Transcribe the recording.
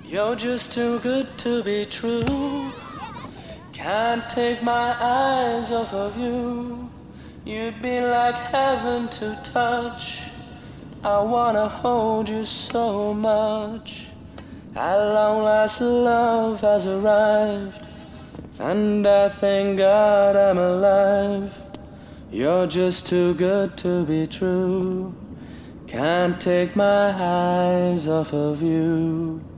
You're just too good to be true. Can't take my eyes off of you. You'd be like heaven to touch. I wanna hold you so much. At long last love has arrived, and I thank God I'm alive. You're just too good to be true. Can't take my eyes off of you.